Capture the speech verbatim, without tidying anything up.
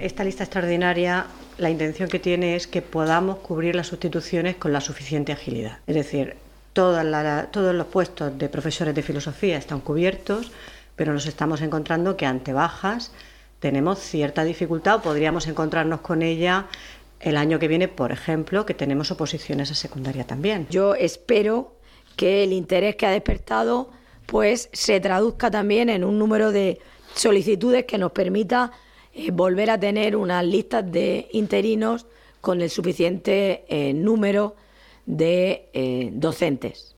esta lista extraordinaria, la intención que tiene es que podamos cubrir las sustituciones con la suficiente agilidad. Es decir, todas la, todos los puestos de profesores de filosofía están cubiertos, pero nos estamos encontrando que ante bajas tenemos cierta dificultad o podríamos encontrarnos con ella el año que viene, por ejemplo, que tenemos oposiciones a secundaria también. Yo espero que el interés que ha despertado pues se traduzca también en un número de solicitudes que nos permita eh, volver a tener unas listas de interinos con el suficiente eh, número de eh, docentes.